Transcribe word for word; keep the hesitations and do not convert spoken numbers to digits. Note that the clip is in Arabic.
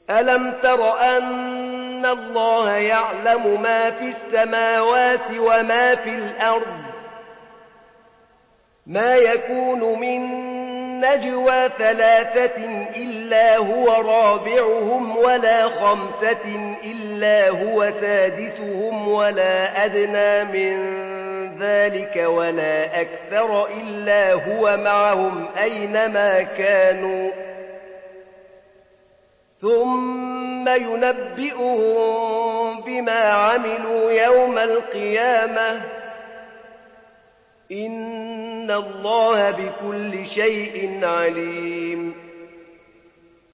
ألم تر أن الله يعلم ما في السماوات وما في الأرض ما يكون من نجوى ثلاثة إلا هو رابعهم ولا خمسة إلا هو سادسهم ولا أدنى من ذلك ولا أكثر إلا هو معهم أينما كانوا ثم ينبئهم بما عملوا يوم القيامة إن الله بكل شيء عليم